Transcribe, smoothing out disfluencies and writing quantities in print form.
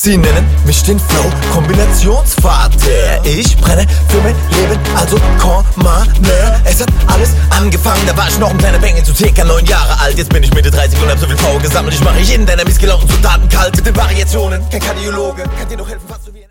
Sie nennen mich den Flow-Kombinationsvater. Ich brenne für mein Leben, also komm mal näher. Es hat alles angefangen, da war ich noch ein kleiner Bengel, zu circa 9 Jahre alt. Jetzt bin ich Mitte 30 und hab so viel Power gesammelt. Ich mache jeden deiner missgelaunten Soldaten kalt mit den Variationen. Kein Kardiologe kann dir noch helfen, was du wie